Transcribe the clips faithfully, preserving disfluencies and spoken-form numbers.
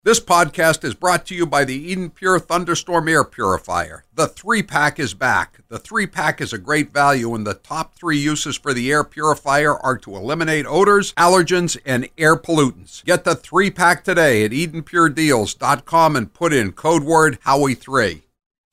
This podcast is brought to you by the Eden Pure Thunderstorm Air Purifier. The three-pack is back. The three-pack is a great value, and the top three uses for the air purifier are to eliminate odors, allergens, and air pollutants. Get the three-pack today at eden pure deals dot com and put in code word Howie three.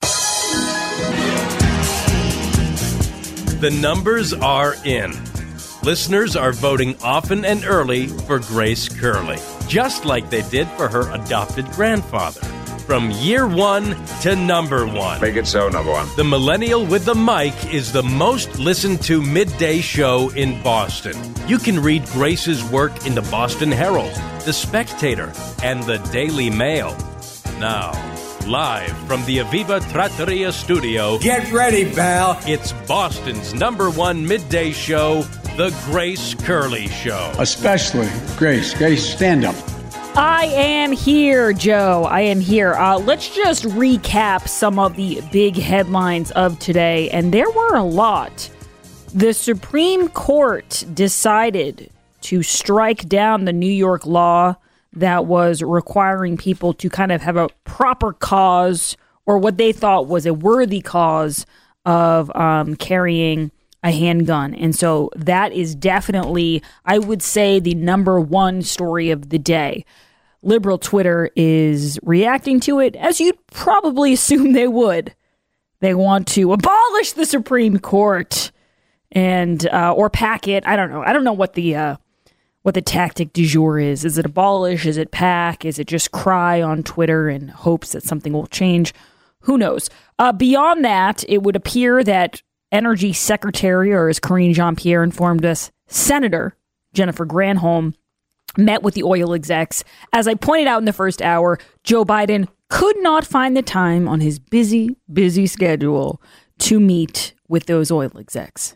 The numbers are in. Listeners are voting often and early for Grace Curley, just like they did for her adopted grandfather. From year one to number one. Make it so, number one. The Millennial with the Mic is the most listened to midday show in Boston. You can read Grace's work in the Boston Herald, The Spectator, and the Daily Mail. Now, live from the Aviva Trattoria studio. Get ready, pal. It's Boston's number one midday show, The Grace Curley Show. Especially Grace. Grace, stand up. I am here, Joe. I am here. Uh, let's just recap some of the big headlines of today, and there were a lot. The Supreme Court decided to strike down the New York law that was requiring people to kind of have a proper cause, or what they thought was a worthy cause of um, carrying a handgun. And so that is definitely, I would say, the number one story of the day. Liberal Twitter is reacting to it, as you'd probably assume they would. They want to abolish the Supreme Court and uh, or pack it. I don't know. I don't know what the uh, what the tactic du jour is. Is it abolish? Is it pack? Is it just cry on Twitter in hopes that something will change? Who knows? Uh, beyond that, it would appear that Energy Secretary, or as Karine Jean-Pierre informed us, Senator Jennifer Granholm, met with the oil execs. As I pointed out in the first hour, Joe Biden could not find the time on his busy, busy schedule to meet with those oil execs.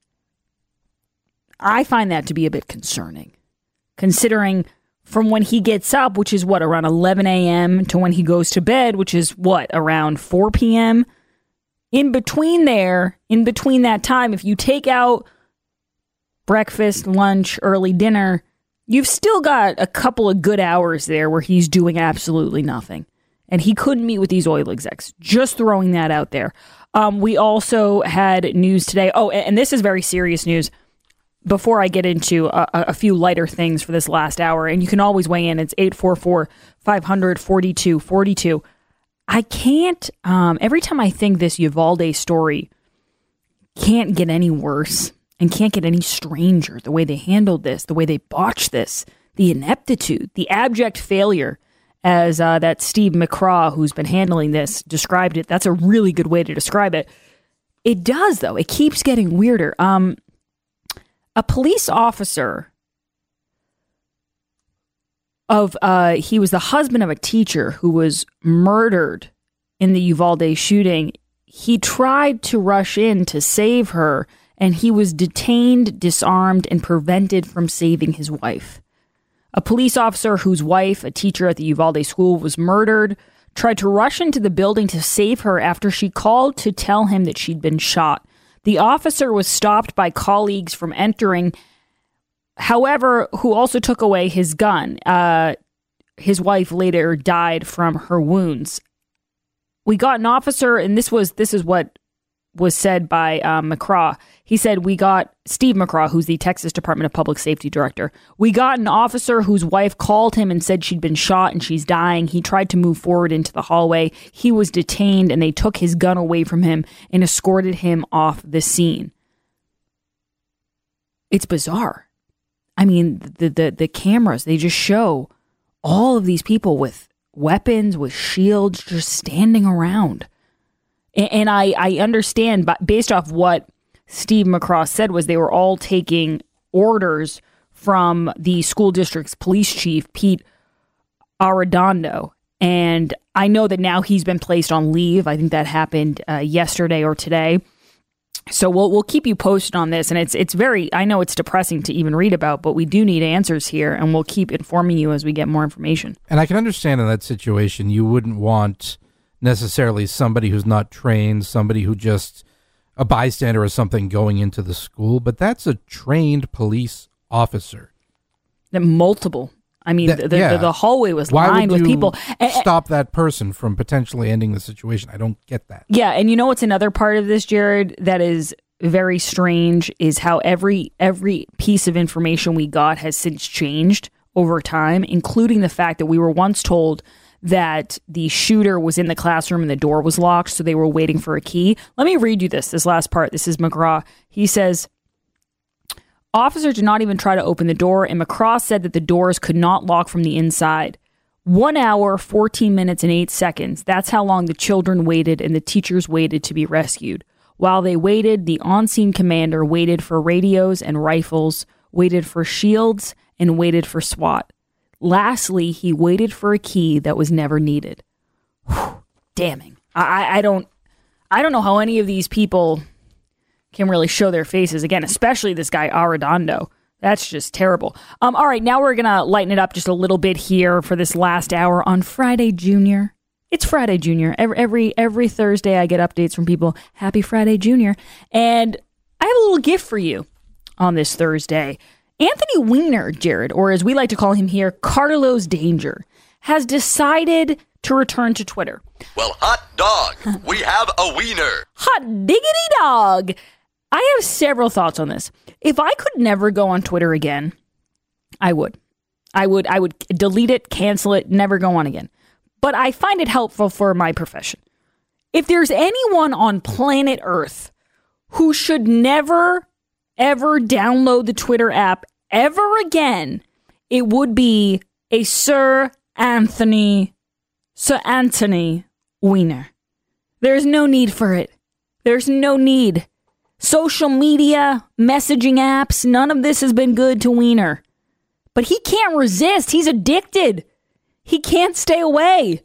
I find that to be a bit concerning, considering from when he gets up, which is what, around eleven a.m., to when he goes to bed, which is what, around four p.m., in between there, in between that time, if you take out breakfast, lunch, early dinner, you've still got a couple of good hours there where he's doing absolutely nothing. And he couldn't meet with these oil execs. Just throwing that out there. Um, we also had news today. Oh, and this is very serious news. Before I get into a, a few lighter things for this last hour, and you can always weigh in. It's eight four four, five hundred, forty-two forty-two. I can't, um, every time I think this Uvalde story can't get any worse and can't get any stranger, the way they handled this, the way they botched this, the ineptitude, the abject failure, as uh, that Steve McCraw, who's been handling this, described it. That's a really good way to describe it. It does, though. It keeps getting weirder. Um, a police officer of, uh, he was the husband of a teacher who was murdered in the Uvalde shooting. He tried to rush in to save her, and he was detained, disarmed, and prevented from saving his wife. A police officer whose wife, a teacher at the Uvalde school, was murdered, tried to rush into the building to save her after she called to tell him that she'd been shot. The officer was stopped by colleagues from entering, however, who also took away his gun. Uh, his wife later died from her wounds. We got an officer, and this was this is what was said by um, McCraw. He said, we got Steve McCraw, who's the Texas Department of Public Safety Director. We got an officer whose wife called him and said she'd been shot and she's dying. He tried to move forward into the hallway. He was detained, and they took his gun away from him and escorted him off the scene. It's bizarre. I mean, the, the, the cameras, they just show all of these people with weapons, with shields, just standing around. And, and I, I understand, but based off what Steve McCraw said, was they were all taking orders from the school district's police chief, Pete Arredondo. And I know that now he's been placed on leave. I think that happened uh, yesterday or today. So we'll we'll keep you posted on this, and it's it's very, I know it's depressing to even read about, but we do need answers here, and we'll keep informing you as we get more information. And I can understand in that situation, you wouldn't want necessarily somebody who's not trained, somebody who just a bystander or something going into the school, but that's a trained police officer. The multiple I mean, That- the, yeah. the, the hallway was Why lined would with you people. And- stop that person from potentially ending the situation? I don't get that. Yeah, and you know what's another part of this, Jared, that is very strange is how every every piece of information we got has since changed over time, including the fact that we were once told that the shooter was in the classroom and the door was locked, so they were waiting for a key. Let me read you this, this last part. This is McGraw. He says, officers did not even try to open the door, and McCraw said that the doors could not lock from the inside. One hour, fourteen minutes, and eight seconds. That's how long the children waited and the teachers waited to be rescued. While they waited, the on-scene commander waited for radios and rifles, waited for shields, and waited for SWAT. Lastly, he waited for a key that was never needed. Whew, damning. I, I don't I don't know how any of these people can really show their faces again, especially this guy Arredondo. That's just terrible. Um, all right, now we're gonna lighten it up just a little bit here for this last hour on Friday Junior. It's Friday Junior. Every every every Thursday I get updates from people. Happy Friday Junior. And I have a little gift for you on this Thursday. Anthony Weiner, Jared, or as we like to call him here, Carlos Danger, has decided to return to Twitter. Well, hot dog, we have a wiener. Hot diggity dog. I have several thoughts on this. If I could never go on Twitter again, I would. I would I would delete it, cancel it, never go on again. But I find it helpful for my profession. If there's anyone on planet Earth who should never, ever download the Twitter app ever again, it would be a Sir Anthony, Sir Anthony Weiner. There's no need for it. There's no need. Social media, messaging apps, none of this has been good to Weiner. But he can't resist. He's addicted. He can't stay away.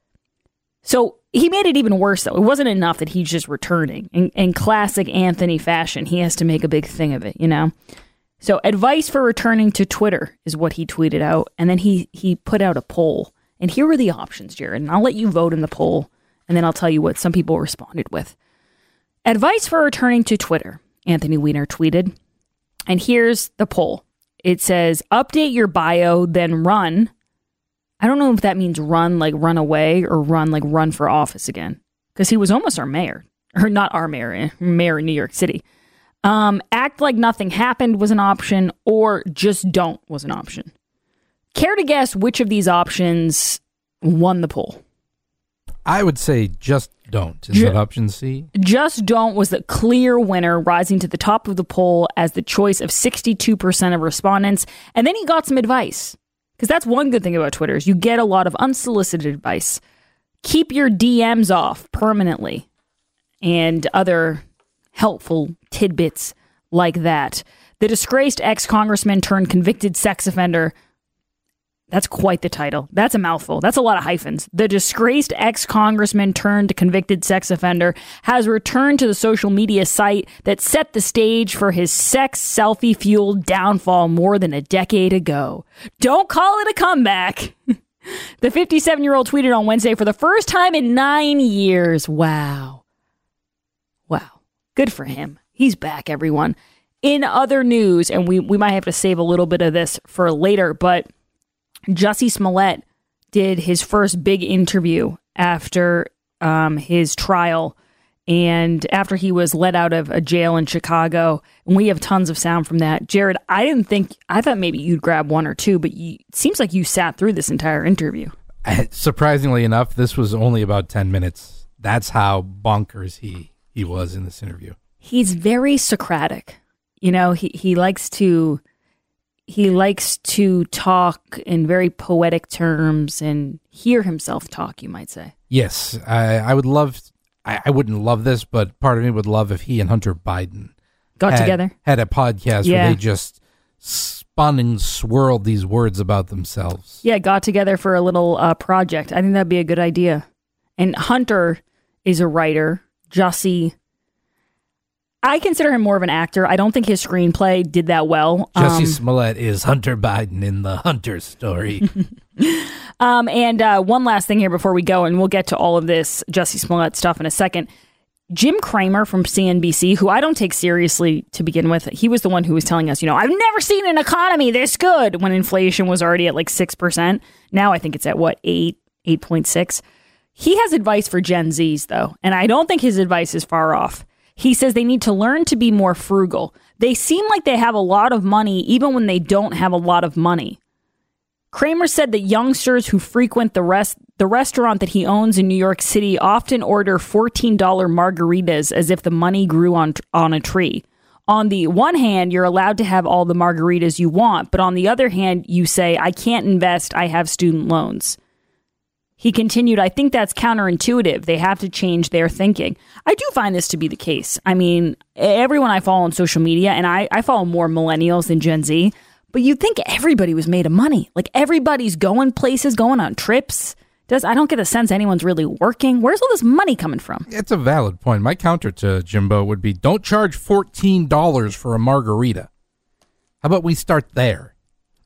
So he made it even worse, though. It wasn't enough that he's just returning. In, in classic Anthony fashion, he has to make a big thing of it, you know? So advice for returning to Twitter is what he tweeted out. And then he, he put out a poll. And here were the options, Jared. And I'll let you vote in the poll. And then I'll tell you what some people responded with. Advice for returning to Twitter, Anthony Weiner tweeted. And here's the poll. It says, update your bio, then run. I don't know if that means run like run away or run like run for office again. Because he was almost our mayor. Or not our mayor, mayor in New York City. Um, act like nothing happened was an option, or just don't was an option. Care to guess which of these options won the poll? I would say just don't. Is Ju- that option C? Just don't was the clear winner, rising to the top of the poll as the choice of sixty-two percent of respondents. And then he got some advice. Because that's one good thing about Twitter is you get a lot of unsolicited advice. Keep your D Ms off permanently. And other helpful tidbits like that. The disgraced ex-congressman turned convicted sex offender. That's quite the title. That's a mouthful. That's a lot of hyphens. The disgraced ex-congressman turned convicted sex offender has returned to the social media site that set the stage for his sex selfie-fueled downfall more than a decade ago. Don't call it a comeback. The fifty-seven-year-old tweeted on Wednesday for the first time in nine years. Wow. Wow. Good for him. He's back, everyone. In other news, and we, we might have to save a little bit of this for later, but Jussie Smollett did his first big interview after um, his trial and after he was let out of a jail in Chicago. And we have tons of sound from that. Jared, I didn't think, I thought maybe you'd grab one or two, but you, it seems like you sat through this entire interview. Surprisingly enough, this was only about ten minutes. That's how bonkers he, he was in this interview. He's very Socratic. You know, he, he likes to... He likes to talk in very poetic terms and hear himself talk, you might say. Yes, I, I would love, I, I wouldn't love this, but part of me would love if he and Hunter Biden got had, together, had a podcast yeah. where they just spun and swirled these words about themselves. Yeah, got together for a little uh, project. I think that'd be a good idea. And Hunter is a writer. Jussie, I consider him more of an actor. I don't think his screenplay did that well. Jussie um, Smollett is Hunter Biden in the Hunter story. um, and uh, one last thing here before we go, and we'll get to all of this Jussie Smollett stuff in a second. Jim Cramer from C N B C, who I don't take seriously to begin with, he was the one who was telling us, you know, I've never seen an economy this good when inflation was already at like six percent. Now I think it's at what, eight, eight point six. He has advice for Gen Zs, though, and I don't think his advice is far off. He says they need to learn to be more frugal. They seem like they have a lot of money even when they don't have a lot of money. Kramer said that youngsters who frequent the rest the restaurant that he owns in New York City often order fourteen dollars margaritas as if the money grew on on a tree. On the one hand, you're allowed to have all the margaritas you want, but on the other hand, you say, I can't invest, I have student loans. He continued, I think that's counterintuitive. They have to change their thinking. I do find this to be the case. I mean, everyone I follow on social media, and I, I follow more millennials than Gen Z, but you'd think everybody was made of money. Like everybody's going places, going on trips. Does I don't get a sense anyone's really working. Where's all this money coming from? It's a valid point. My counter to Jimbo would be, don't charge fourteen dollars for a margarita. How about we start there?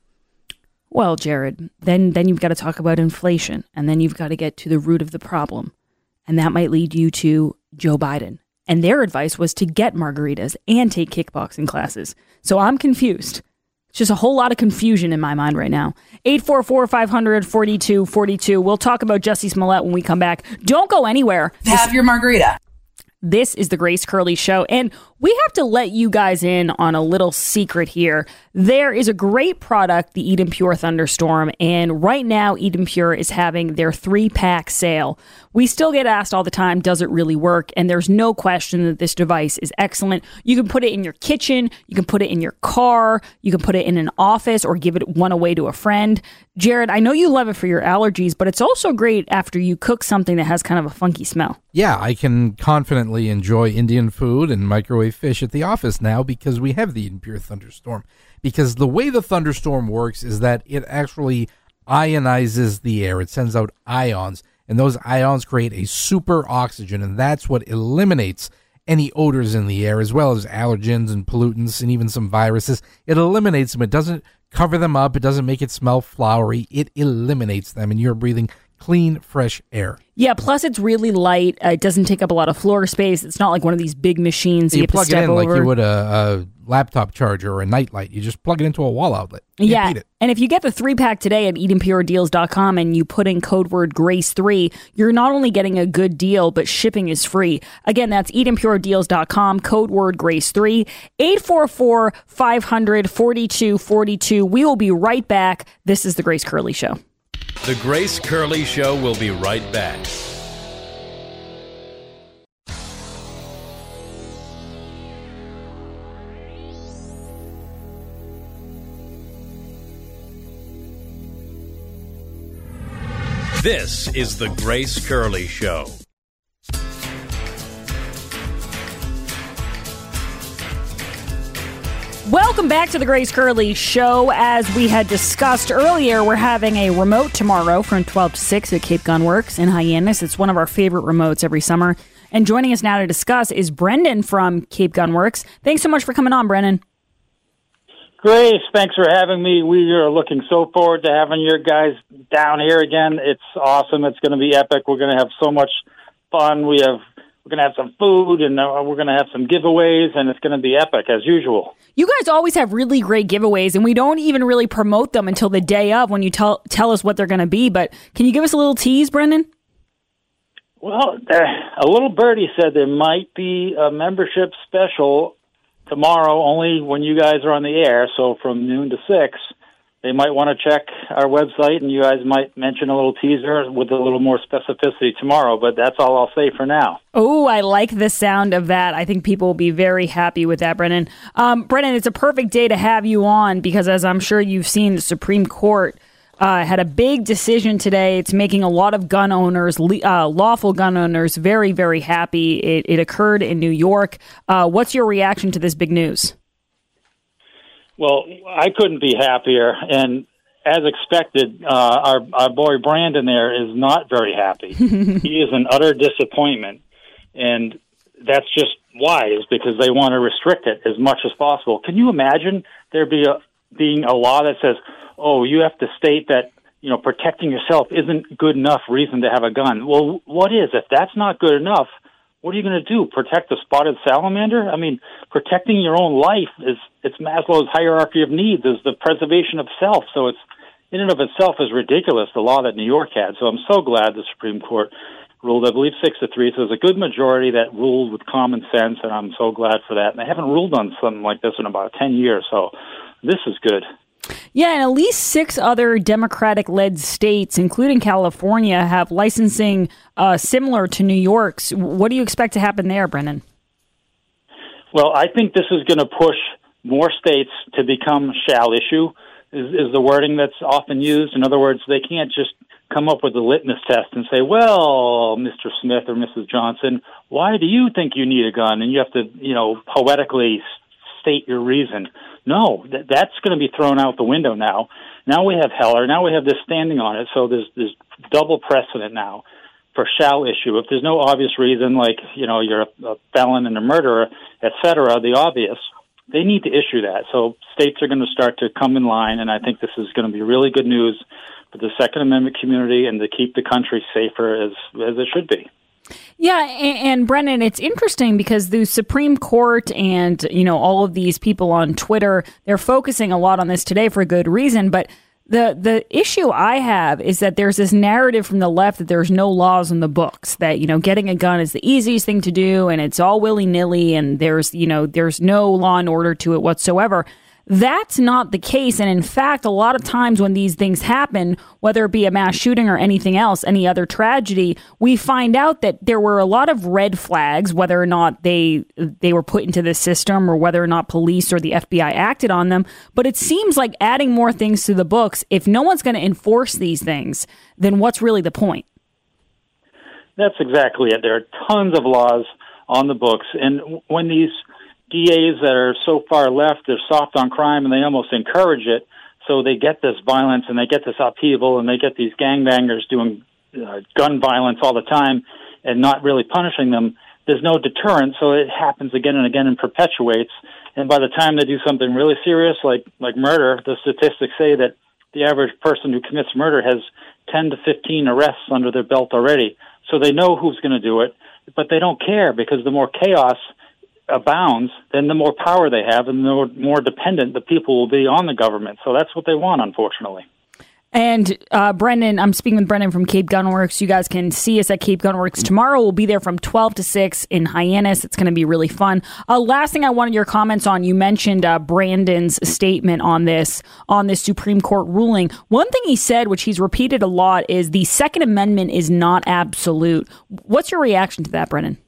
Well, Jared, then then you've got to talk about inflation, and then you've got to get to the root of the problem. And that might lead you to Joe Biden. And their advice was to get margaritas and take kickboxing classes. So I'm confused. It's just a whole lot of confusion in my mind right now. eight four four, five hundred, forty-two forty-two. We'll talk about Jussie Smollett when we come back. Don't go anywhere. Have this, your margarita. This is the Grace Curley Show, and we have to let you guys in on a little secret here. There is a great product, the Eden Pure Thunderstorm, and right now Eden Pure is having their three-pack sale. We still get asked all the time, does it really work? And there's no question that this device is excellent. You can put it in your kitchen, you can put it in your car, you can put it in an office or give it one away to a friend. Jared, I know you love it for your allergies, but it's also great after you cook something that has kind of a funky smell. Yeah, I can confidently enjoy Indian food and microwave fish at the office now because we have the Eden Pure Thunderstorm. Because the way the thunderstorm works is that it actually ionizes the air. It sends out ions, and those ions create a super oxygen, and that's what eliminates any odors in the air, as well as allergens and pollutants and even some viruses. It eliminates them. It doesn't cover them up. It doesn't make it smell flowery. It eliminates them, and you're breathing clean, fresh air. Yeah, plus it's really light. Uh, it doesn't take up a lot of floor space. It's not like one of these big machines you, you have plug to step it in over. like you would a, a laptop charger or a nightlight. You just plug it into a wall outlet. You yeah, beat it. And if you get the three-pack today at eden pure deals dot com and you put in code word grace three, you're not only getting a good deal, but shipping is free. Again, that's eden pure deals dot com, code word grace three, eight four four, five hundred, forty-two forty-two. We will be right back. This is The Grace Curley Show. The Grace Curley Show will be right back. This is The Grace Curley Show. Welcome back to the Grace Curley Show. As we had discussed earlier, we're having a remote tomorrow from twelve to six at Cape Gun Works in Hyannis. It's one of our favorite remotes every summer. And joining us now to discuss is Brendan from Cape Gun Works. Thanks so much for coming on, Brendan. Grace, thanks for having me. We are looking so forward to having your guys down here again. It's awesome. It's going to be epic. We're going to have so much fun. We have We're going to have some food, and uh, we're going to have some giveaways, and it's going to be epic, as usual. You guys always have really great giveaways, and we don't even really promote them until the day of when you tell tell us what they're going to be. But can you give us a little tease, Brendan? Well, uh, a little birdie said there might be a membership special tomorrow, only when you guys are on the air, so from noon to six. They might want to check our website, and you guys might mention a little teaser with a little more specificity tomorrow, but that's all I'll say for now. Oh, I like the sound of that. I think people will be very happy with that, Brendan. Um, Brendan, it's a perfect day to have you on because, as I'm sure you've seen, the Supreme Court uh, had a big decision today. It's making a lot of gun owners, uh, lawful gun owners, very, very happy. It, it occurred in New York. Uh, what's your reaction to this big news? Well, I couldn't be happier, and as expected, uh, our, our boy Brandon there is not very happy. He is an utter disappointment, and that's just why, is because they want to restrict it as much as possible. Can you imagine there be a, being a law that says, oh, you have to state that, you know, protecting yourself isn't good enough reason to have a gun? Well, what is? If that's not good enough, what are you going to do? Protect the spotted salamander? I mean, protecting your own life is, it's Maslow's hierarchy of needs, is the preservation of self. So it's, in and of itself, is ridiculous, the law that New York had. So I'm so glad the Supreme Court ruled, I believe, six to three. So it was a good majority that ruled with common sense, and I'm so glad for that. And they haven't ruled on something like this in about ten years, so this is good. Yeah, and at least six other Democratic-led states, including California, have licensing uh, similar to New York's. What do you expect to happen there, Brendan? Well, I think this is going to push more states to become shall issue, is, is the wording that's often used. In other words, they can't just come up with a litmus test and say, well, Mister Smith or Missus Johnson, why do you think you need a gun? And you have to, you know, poetically state your reason. No, th- that's going to be thrown out the window now. Now we have Heller. Now we have this standing on it. So there's, there's double precedent now for shall issue. If there's no obvious reason, like, you know, you're a, a felon and a murderer, et cetera, the obvious, they need to issue that. So states are going to start to come in line, and I think this is going to be really good news for the Second Amendment community and to keep the country safer as as it should be. Yeah, and, and Brennan, it's interesting because the Supreme Court and, you know, all of these people on Twitter, they're focusing a lot on this today for good reason. But the the issue I have is that there's this narrative from the left that there's no laws in the books, that, you know, getting a gun is the easiest thing to do and it's all willy-nilly and there's, you know, there's no law and order to it whatsoever. That's not the case. And in fact, a lot of times when these things happen, whether it be a mass shooting or anything else, any other tragedy, we find out that there were a lot of red flags, whether or not they they were put into the system or whether or not police or the F B I acted on them. But it seems like adding more things to the books, if no one's going to enforce these things, then what's really the point? That's exactly it. There are tons of laws on the books. And when these D As that are so far left, they're soft on crime and they almost encourage it. So they get this violence and they get this upheaval and they get these gangbangers doing uh, gun violence all the time and not really punishing them. There's no deterrent, so it happens again and again and perpetuates. And by the time they do something really serious, like, like murder, the statistics say that the average person who commits murder has ten to fifteen arrests under their belt already. So they know who's going to do it, but they don't care because the more chaos abounds, then the more power they have and the more, more dependent the people will be on the government. So that's what they want, unfortunately. And uh, Brendan, I'm speaking with Brendan from Cape Gunworks. You guys can see us at Cape Gunworks tomorrow. We'll be there from twelve to six in Hyannis. It's going to be really fun. Uh, last thing I wanted your comments on, you mentioned uh, Brandon's statement on this, on this Supreme Court ruling. One thing he said, which he's repeated a lot, is the Second Amendment is not absolute. What's your reaction to that, Brendan?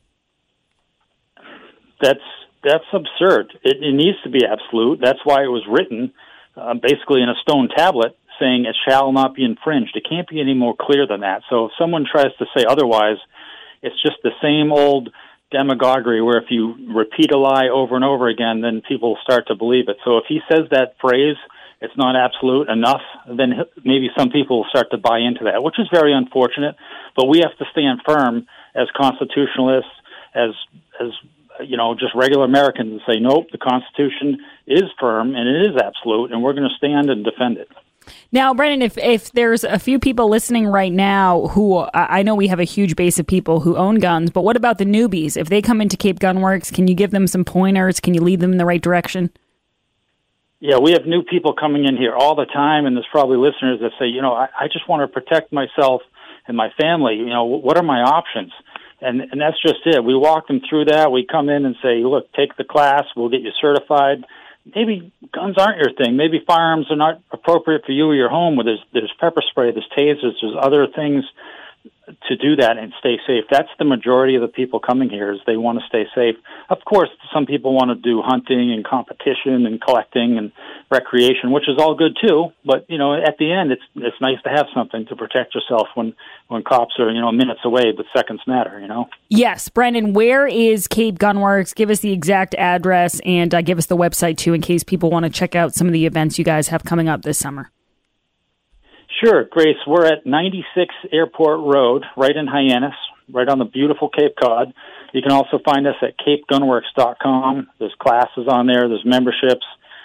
That's that's absurd. It, it needs to be absolute. That's why it was written uh, basically in a stone tablet saying it shall not be infringed. It can't be any more clear than that. So if someone tries to say otherwise, it's just the same old demagoguery where if you repeat a lie over and over again, then people start to believe it. So if he says that phrase, it's not absolute enough, then maybe some people will start to buy into that, which is very unfortunate. But we have to stand firm as constitutionalists, as as you know, just regular Americans, and say, nope, the Constitution is firm and it is absolute, and we're going to stand and defend it. Now, Brendan, if, if there's a few people listening right now who, I know we have a huge base of people who own guns, but what about the newbies? If they come into Cape Gunworks, can you give them some pointers? Can you lead them in the right direction? Yeah, we have new people coming in here all the time, and there's probably listeners that say, you know, I, I just want to protect myself and my family. You know, what are my options? And and that's just it. We walk them through that. We come in and say, look, take the class. We'll get you certified. Maybe guns aren't your thing. Maybe firearms are not appropriate for you or your home. Where there's, there's pepper spray, there's tasers, there's other things to do that and stay safe. That's the majority of the people coming here, is they want to stay safe. Of course, some people want to do hunting and competition and collecting and recreation, which is all good too. But, you know, at the end, it's it's nice to have something to protect yourself when, when cops are, you know, minutes away, but seconds matter, you know? Yes. Brendan, where is Cape Gunworks? Give us the exact address and uh, give us the website too, in case people want to check out some of the events you guys have coming up this summer. Sure, Grace. We're at ninety-six Airport Road, right in Hyannis, right on the beautiful Cape Cod. You can also find us at cape gunworks dot com. There's classes on there. There's memberships.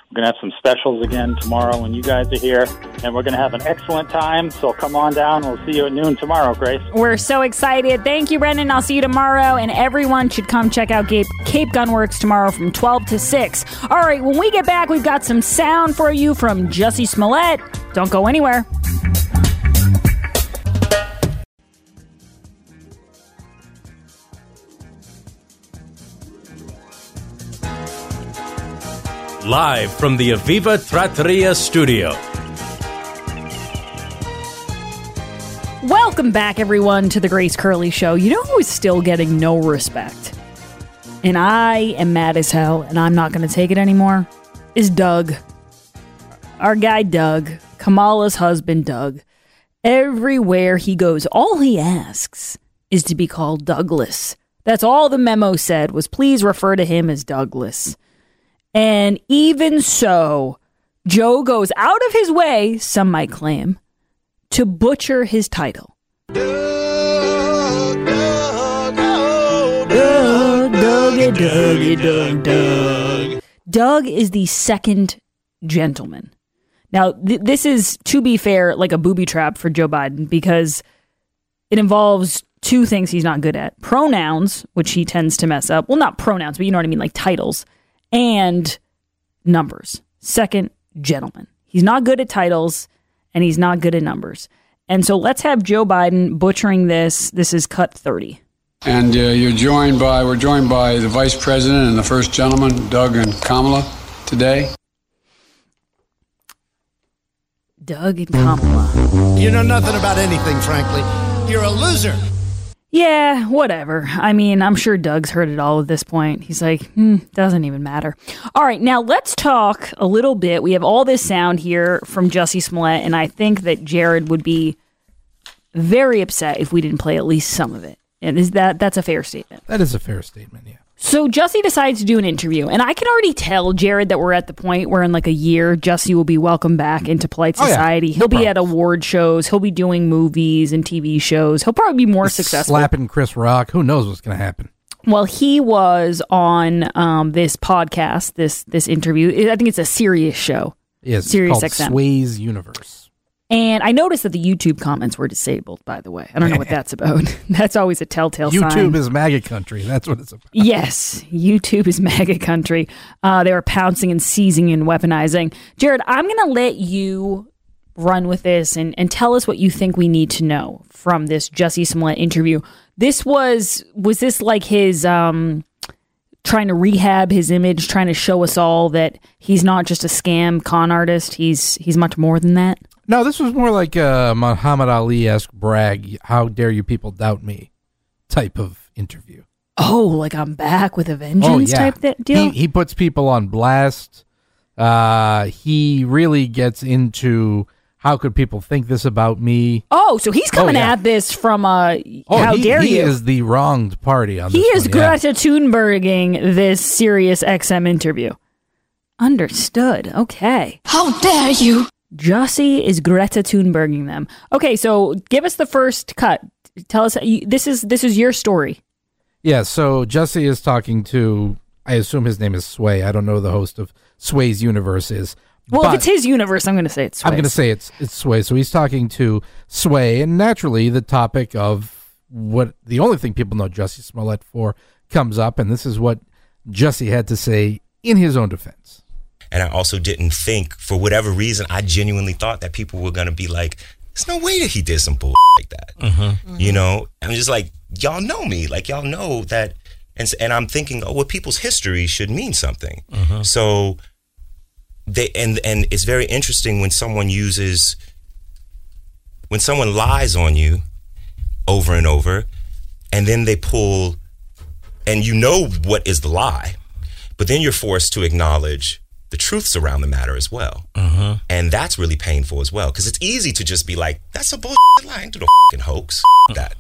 We're going to have some specials again tomorrow when you guys are here, and we're going to have an excellent time. So come on down. We'll see you at noon tomorrow, Grace. We're so excited. Thank you, Brendan. I'll see you tomorrow, and everyone should come check out Cape, Cape Gunworks tomorrow from twelve to six. All right, when we get back, we've got some sound for you from Jussie Smollett. Don't go anywhere. Live from the Aviva Trattoria studio. Welcome back, everyone, to the Grace Curley Show. You know who is still getting no respect? And I am mad as hell, and I'm not going to take it anymore, is Doug. Our guy Doug, Kamala's husband Doug. Everywhere he goes, all he asks is to be called Douglas. That's all the memo said, was please refer to him as Douglas. And even so, Joe goes out of his way, some might claim, to butcher his title. Doug, Doug, Doug, Doug, Doug, Doug, Doug, Doug. Doug is the second gentleman. Now, th- this is, to be fair, like a booby trap for Joe Biden because it involves two things he's not good at. Pronouns, which he tends to mess up. Well, not pronouns, but you know what I mean, like titles. And numbers. Second gentleman. He's not good at titles, and he's not good at numbers. And so let's have Joe Biden butchering this. This is cut thirty. And uh, you're joined by, we're joined by the Vice President and the First Gentleman, Doug and Kamala, today. Doug and Kamala. You know nothing about anything, frankly. You're a loser. Yeah, whatever. I mean, I'm sure Doug's heard it all at this point. He's like, hmm, doesn't even matter. All right, now let's talk a little bit. We have all this sound here from Jussie Smollett, and I think that Jared would be very upset if we didn't play at least some of it. And is that that's a fair statement? That is a fair statement, yeah. So Jussie decides to do an interview, and I can already tell, Jared, that we're at the point where in like a year, Jussie will be welcomed back into polite society. Oh, yeah. No He'll be problems. at award shows. He'll be doing movies and T V shows. He'll probably be more He's successful. Slapping Chris Rock. Who knows what's going to happen? Well, he was on um, this podcast, this this interview. I think it's a serious show. Yes, Sirius called X M. Sway's Universe. And I noticed that the YouTube comments were disabled, by the way. I don't know what that's about. That's always a telltale YouTube sign. is MAGA country. That's what it's about. Yes, YouTube is MAGA country. Uh, they were pouncing and seizing and weaponizing. Jared, I'm going to let you run with this and, and tell us what you think we need to know from this Jussie Smollett interview. This was, was this like his um, trying to rehab his image, trying to show us all that he's not just a scam con artist, he's he's much more than that? No, this was more like a Muhammad Ali-esque brag, how dare you people doubt me type of interview. Oh, like I'm back with a vengeance oh, yeah. type th- deal? He, he puts people on blast. Uh, he really gets into how could people think this about me. Oh, so he's coming oh, yeah. at this from uh, oh, how he, dare he you? He is the wronged party on he this is one, yeah. Greta Thunberging this Sirius X M interview. Understood. Okay. How dare you? Jussie is Greta Thunberging them. Okay, so give us the first cut. Tell us you, this is this is your story. Yeah, so Jussie is talking to, I assume his name is Sway. I don't know who the host of Sway's Universe is. Well, but if it's his universe, I'm going to say it's Sway. I'm going to say it's it's Sway. So he's talking to Sway, and naturally the topic of what the only thing people know Jussie Smollett for comes up, and this is what Jussie had to say in his own defense. And I also didn't think, for whatever reason, I genuinely thought that people were going to be like, there's no way that he did some bull like that. Mm-hmm. Mm-hmm. You know, I'm just like, y'all know me. Like, y'all know that. And, and I'm thinking, oh, well, people's history should mean something. Mm-hmm. So they, and, and it's very interesting when someone uses, when someone lies on you over and over, and then they pull, and you know what is the lie, but then you're forced to acknowledge the truths around the matter as well. Uh-huh. And that's really painful as well, because it's easy to just be like, that's a bullshit lie, I ain't do no fucking hoax. That.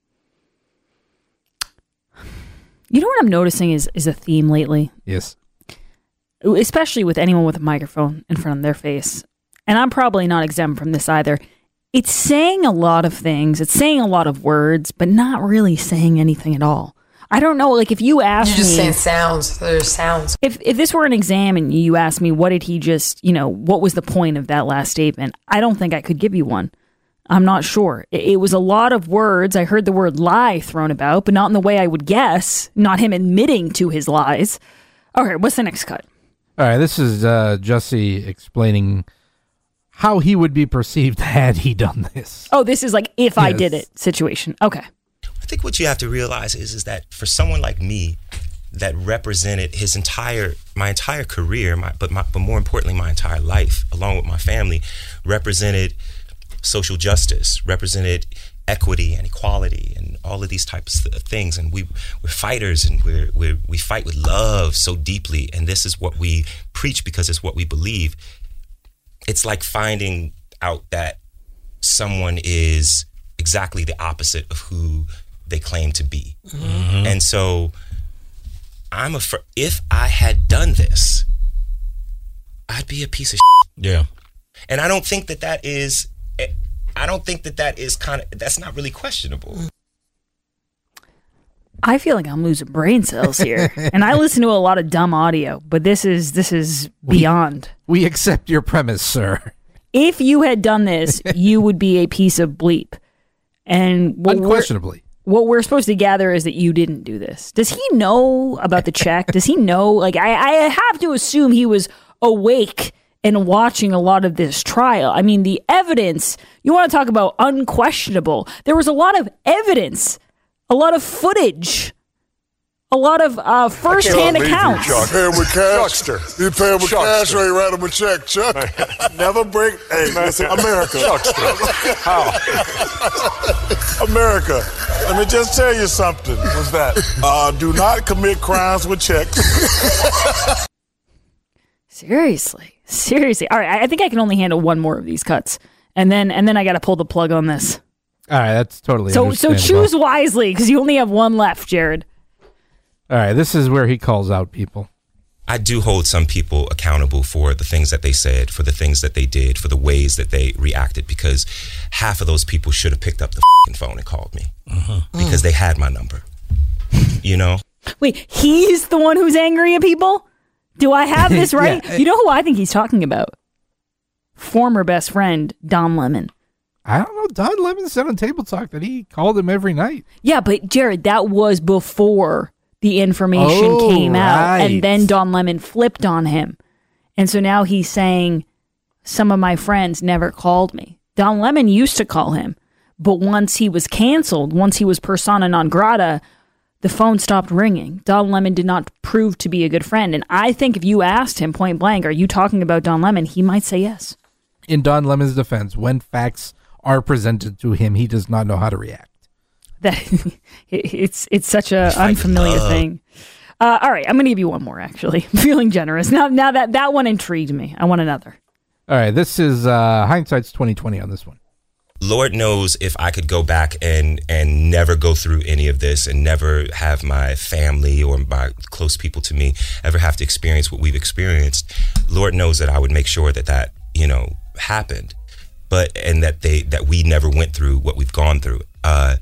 You know what I'm noticing is is a theme lately? Yes. Especially with anyone with a microphone in front of their face. And I'm probably not exempt from this either. It's saying a lot of things. It's saying a lot of words, but not really saying anything at all. I don't know. Like, if you asked You're just me, saying sounds. There's sounds. If if this were an exam and you asked me, what did he just, you know, what was the point of that last statement? I don't think I could give you one. I'm not sure. It, it was a lot of words. I heard the word lie thrown about, but not in the way I would guess. Not him admitting to his lies. Okay, what's the next cut? All right, this is uh, Jussie explaining how he would be perceived had he done this. Oh, this is like if I Yes. did it situation. Okay. I think what you have to realize is, is that for someone like me that represented his entire, my entire career, my, but, my, but more importantly, my entire life, along with my family, represented social justice, represented equity and equality and all of these types of things. And we, we're fighters, and we're, we're, we fight with love so deeply. And this is what we preach because it's what we believe. It's like finding out that someone is exactly the opposite of who they claim to be. Mm-hmm. And so I'm a, if I had done this, I'd be a piece of shit. Yeah. And I don't think that that is, I don't think that that is kind of, that's not really questionable. I feel like I'm losing brain cells here. And I listen to a lot of dumb audio, but this is, this is beyond. We, we accept your premise, sir. If you had done this, you would be a piece of bleep. And what Unquestionably. We're, what we're supposed to gather is that you didn't do this. Does he know about the check? Does he know? Like, I, I have to assume he was awake and watching a lot of this trial. I mean, the evidence, you want to talk about unquestionable. There was a lot of evidence, a lot of footage, a lot of uh, first-hand accounts. You pay him with cash. You pay him with cash or you write him a check, Chuck. Never break. Hey, listen, America. How? America. Let me just tell you something. What's that? Uh, do not commit crimes with checks. Seriously, seriously. All right, I think I can only handle one more of these cuts, and then and then I got to pull the plug on this. All right, that's totally so so understandable. choose wisely because you only have one left, Jared. All right, this is where he calls out people. I do hold some people accountable for the things that they said, for the things that they did, for the ways that they reacted, because half of those people should have picked up the f***ing phone and called me uh-huh. because mm. they had my number, you know? Wait, he's the one who's angry at people? Do I have this right? yeah. You know who I think he's talking about? Former best friend, Don Lemon. I don't know. Don Lemon said on Table Talk that he called him every night. Yeah, but Jared, that was before the information oh, came out, right. and then Don Lemon flipped on him. And so now he's saying, some of my friends never called me. Don Lemon used to call him, but once he was canceled, once he was persona non grata, the phone stopped ringing. Don Lemon did not prove to be a good friend. And I think if you asked him point blank, are you talking about Don Lemon? He might say yes. In Don Lemon's defense, when facts are presented to him, he does not know how to react. That it's it's such a unfamiliar thing. Uh, all right, I'm going to give you one more. Actually, I'm feeling generous now. Now that that one intrigued me, I want another. All right, this is uh, hindsight's twenty twenty on this one. Lord knows if I could go back and and never go through any of this and never have my family or my close people to me ever have to experience what we've experienced. Lord knows that I would make sure that that you know happened, but and that they that we never went through what we've gone through. Uh,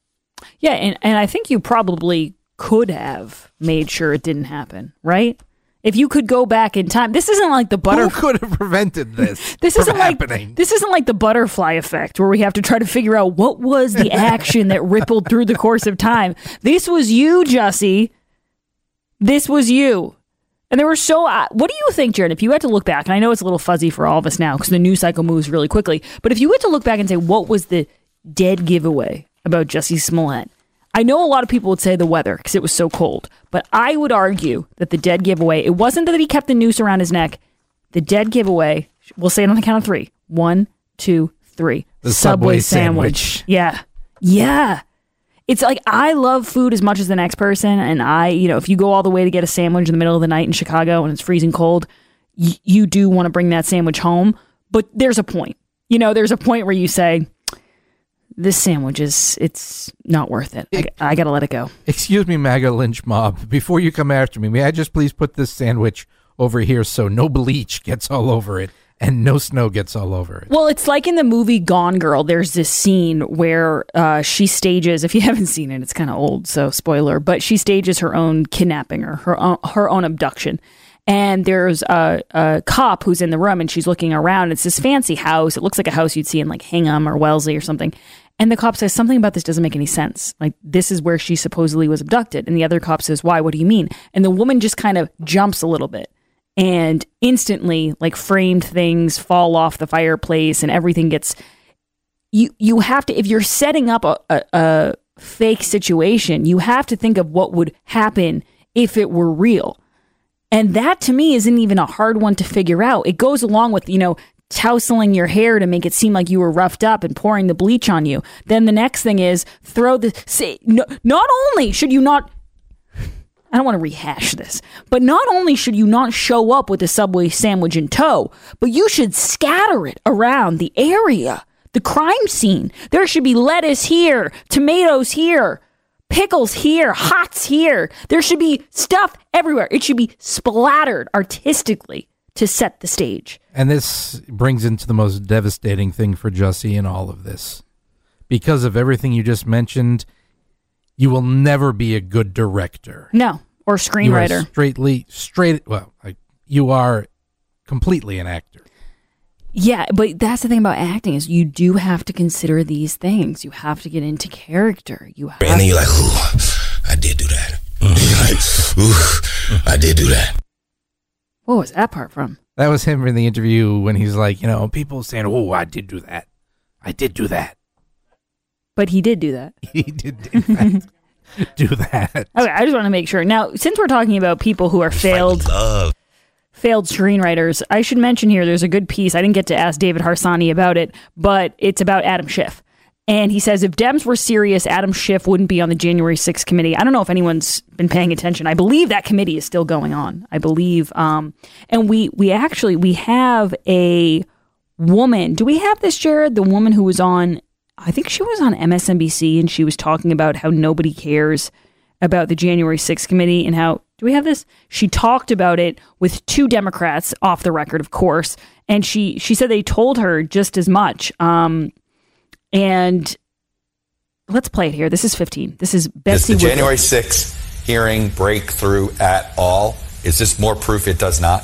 Yeah, and, and I think you probably could have made sure it didn't happen, right? If you could go back in time, this isn't like the butter. Who could have prevented this? This from isn't happening? like this isn't like the butterfly effect, where we have to try to figure out what was the action that rippled through the course of time. This was you, Jussie. This was you, and there were so. Uh, what do you think, Jared? If you had to look back, and I know it's a little fuzzy for all of us now because the news cycle moves really quickly, but if you had to look back and say what was the dead giveaway about Jussie Smollett. I know a lot of people would say the weather because it was so cold, but I would argue that the dead giveaway, it wasn't that he kept the noose around his neck. The dead giveaway, we'll say it on the count of three. One, two, three. The Subway, Subway sandwich. sandwich. Yeah. Yeah. It's like, I love food as much as the next person. And I, you know, if you go all the way to get a sandwich in the middle of the night in Chicago and it's freezing cold, y- you do want to bring that sandwich home. But there's a point. You know, there's a point where you say, this sandwich is, it's not worth it. I, I got to let it go. Excuse me, MAGA lynch mob. Before you come after me, may I just please put this sandwich over here so no bleach gets all over it and no snow gets all over it. Well, it's like in the movie Gone Girl. There's this scene where uh, she stages, if you haven't seen it, it's kind of old, so spoiler, but she stages her own kidnapping or her own, her own abduction. And there's a, a cop who's in the room and she's looking around. It's this fancy house. It looks like a house you'd see in like Hingham or Wellesley or something. And the cop says, something about this doesn't make any sense. Like, this is where she supposedly was abducted. And the other cop says, why? What do you mean? And the woman just kind of jumps a little bit. And instantly, like, framed things fall off the fireplace and everything gets... You you have to... If you're setting up a, a, a fake situation, you have to think of what would happen if it were real. And that, to me, isn't even a hard one to figure out. It goes along with, you know, tousling your hair to make it seem like you were roughed up and pouring the bleach on you. Then the next thing is throw the... Say, no, not only should you not... I don't want to rehash this, but not only should you not show up with a Subway sandwich in tow, but you should scatter it around the area, the crime scene. There should be lettuce here, tomatoes here, pickles here, hots here. There should be stuff everywhere. It should be splattered artistically to set the stage. And this brings into the most devastating thing for Jussie in all of this. Because of everything you just mentioned, you will never be a good director. No, or screenwriter. You are straightly, straight, well, like, you are completely an actor. Yeah, but that's the thing about acting is you do have to consider these things. You have to get into character. You have and then you're like, ooh, I did do that. You're like, ooh, I did do that. What was that part from? That was him in the interview when he's like, you know, people saying, oh, I did do that. I did do that. But he did do that. He did do that. do that. Okay, I just want to make sure. Now, since we're talking about people who are failed failed screenwriters, I should mention here there's a good piece. I didn't get to ask David Harsanyi about it, but it's about Adam Schiff. And he says if Dems were serious, Adam Schiff wouldn't be on the January sixth committee. I don't know if anyone's been paying attention. I believe that committee is still going on. I believe. Um, and we we actually, we have a woman. Do we have this, Jared? The woman who was on... I think she was on M S N B C and she was talking about how nobody cares about the January sixth committee and how, do we have this? She talked about it with two Democrats off the record, of course. And she, she said they told her just as much. Um, and let's play it here. This is fifteen. This is Betsy. Does the January sixth hearing break through at all? Is this more proof it does not?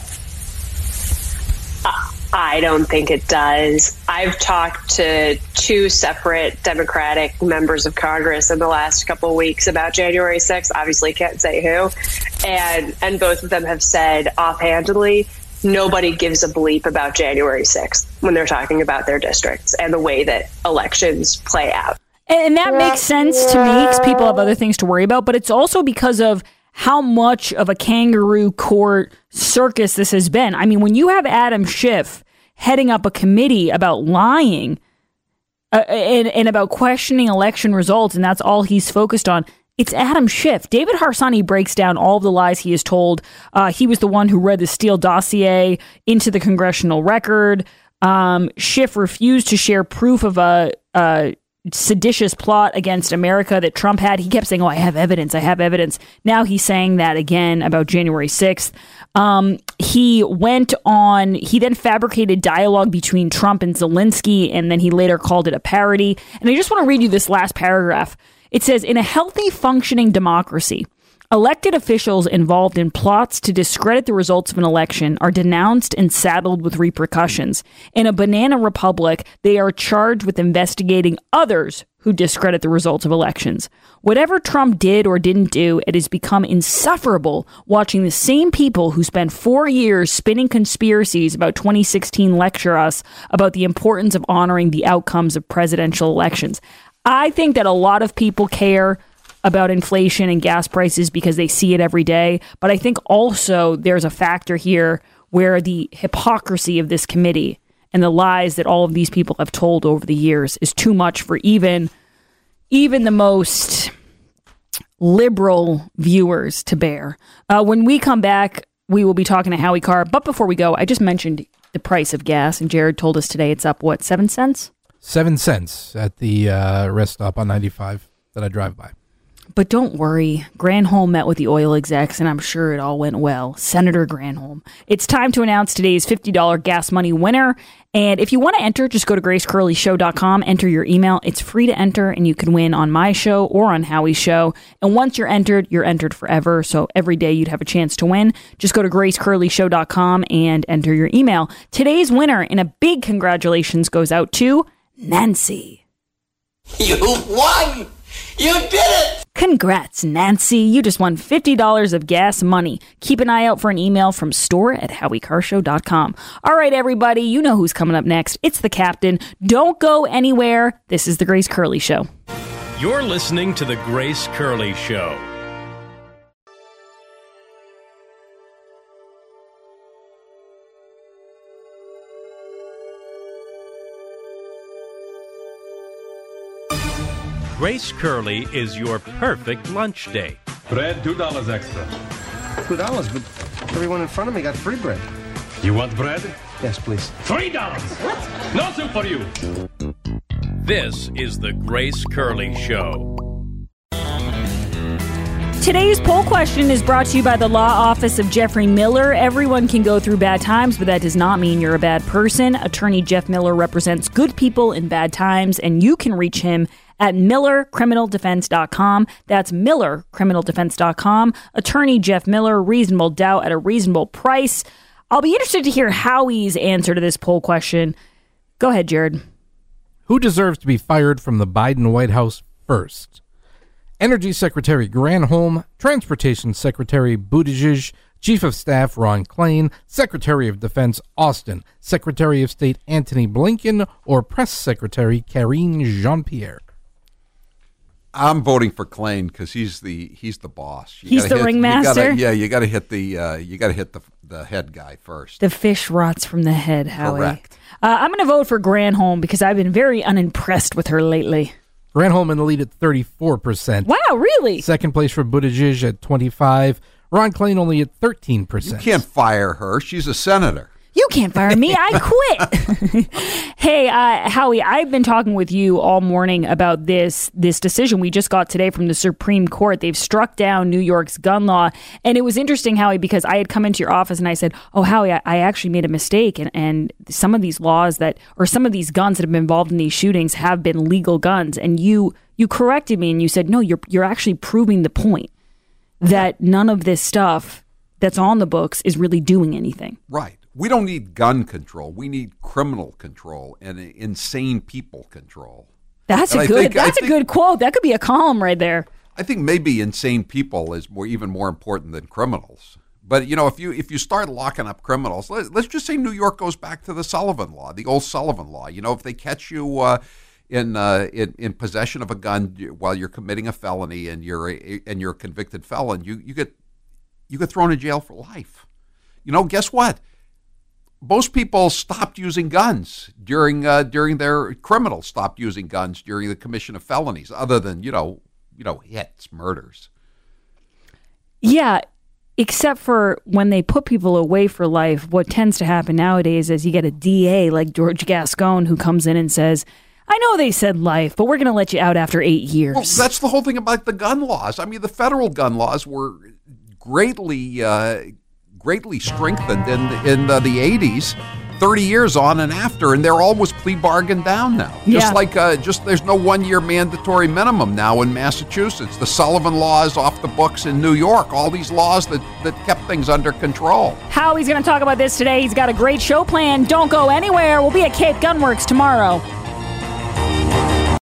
I don't think it does. I've talked to two separate Democratic members of Congress in the last couple of weeks about January sixth. Obviously can't say who. And and both of them have said offhandedly, nobody gives a bleep about January sixth when they're talking about their districts and the way that elections play out. And that makes sense to me because people have other things to worry about. But it's also because of how much of a kangaroo court circus this has been. I mean, when you have Adam Schiff heading up a committee about lying uh, and, and about questioning election results, and that's all he's focused on, it's Adam Schiff. David Harsanyi breaks down all of the lies he is told. Uh, he was the one who read the Steele dossier into the congressional record. Um, Schiff refused to share proof of a... a seditious plot against America that Trump had. He kept saying, oh, I have evidence, I have evidence. Now he's saying that again about January sixth. Um, he went on, he then fabricated dialogue between Trump and Zelensky, and then he later called it a parody. And I just want to read you this last paragraph. It says, in a healthy, functioning democracy, elected officials involved in plots to discredit the results of an election are denounced and saddled with repercussions. In a banana republic, they are charged with investigating others who discredit the results of elections. Whatever Trump did or didn't do, it has become insufferable watching the same people who spent four years spinning conspiracies about twenty sixteen lecture us about the importance of honoring the outcomes of presidential elections. I think that a lot of people care about inflation and gas prices because they see it every day. But I think also there's a factor here where the hypocrisy of this committee and the lies that all of these people have told over the years is too much for even, even the most liberal viewers to bear. Uh, when we come back, we will be talking to Howie Carr. But before we go, I just mentioned the price of gas, and Jared told us today it's up, what, seven cents? Seven cents at the uh, rest stop on ninety-five that I drive by. But don't worry, Granholm met with the oil execs, and I'm sure it all went well. Senator Granholm. It's time to announce today's fifty dollars gas money winner. And if you want to enter, just go to grace curley show dot com, enter your email. It's free to enter, and you can win on my show or on Howie's show. And once you're entered, you're entered forever. So every day you'd have a chance to win. Just go to grace curley show dot com and enter your email. Today's winner, and a big congratulations goes out to Nancy. You won! You did it! Congrats, Nancy. You just won fifty dollars of gas money. Keep an eye out for an email from store at howie car show dot com. All right, everybody, you know who's coming up next. It's the captain. Don't go anywhere. This is the Grace Curley Show. You're listening to the Grace Curley Show. Grace Curley is your perfect lunch date. Bread, two dollars extra. Two dollars, but everyone in front of me got free bread. You want bread? Yes, please. Three dollars. What? No soup for you. This is the Grace Curley Show. Today's poll question is brought to you by the law office of Jeffrey Miller. Everyone can go through bad times, but that does not mean you're a bad person. Attorney Jeff Miller represents good people in bad times, and you can reach him at miller criminal defense dot com. That's miller criminal defense dot com. Attorney Jeff Miller, reasonable doubt at a reasonable price. I'll be interested to hear Howie's answer to this poll question. Go ahead, Jared. Who deserves to be fired from the Biden White House first? Energy Secretary Granholm, Transportation Secretary Buttigieg, Chief of Staff Ron Klain, Secretary of Defense Austin, Secretary of State Antony Blinken, or Press Secretary Karine Jean-Pierre? I'm voting for Klain because he's the he's the boss. You he's the hit, ringmaster. Yeah, you got to hit the uh, you got to hit the the head guy first. The fish rots from the head, Howie. Correct. Uh, I'm going to vote for Granholm because I've been very unimpressed with her lately. Granholm in the lead at thirty-four percent. Wow, really? Second place for Buttigieg at twenty-five. Ron Klain only at thirteen percent. You can't fire her. She's a senator. You can't fire me. I quit. Hey, uh, Howie, I've been talking with you all morning about this this decision we just got today from the Supreme Court. They've struck down New York's gun law. And it was interesting, Howie, because I had come into your office and I said, oh, Howie, I, I actually made a mistake. And, and some of these laws that, or some of these guns that have been involved in these shootings have been legal guns. And you you corrected me and you said, no, you're you're actually proving the point that none of this stuff that's on the books is really doing anything. Right. We don't need gun control. We need criminal control and insane people control. That's and a I good. think, that's think, a good quote. That could be a column right there. I think maybe insane people is more even more important than criminals. But you know, if you if you start locking up criminals, let, let's just say New York goes back to the Sullivan Law, the old Sullivan Law. You know, if they catch you uh, in, uh, in in possession of a gun while you're committing a felony and you're a, and you're a convicted felon, you you get you get thrown in jail for life. You know, guess what? Most people stopped using guns during uh, during their criminals stopped using guns during the commission of felonies, other than you know you know hits, murders. Yeah, except for when they put people away for life. What tends to happen nowadays is you get a D A like George Gascon who comes in and says, "I know they said life, but we're going to let you out after eight years." Well, that's the whole thing about the gun laws. I mean, the federal gun laws were greatly. Uh, greatly strengthened in in the, the eighties, thirty years on and after, and they're almost plea bargained down now. Yeah. Just like uh, just there's no one year mandatory minimum now in Massachusetts. The Sullivan Law is off the books in New York. All these laws that that kept things under control. Howie's going to talk about this today. He's got a great show planned. Don't go anywhere. We'll be at Cape Gunworks tomorrow.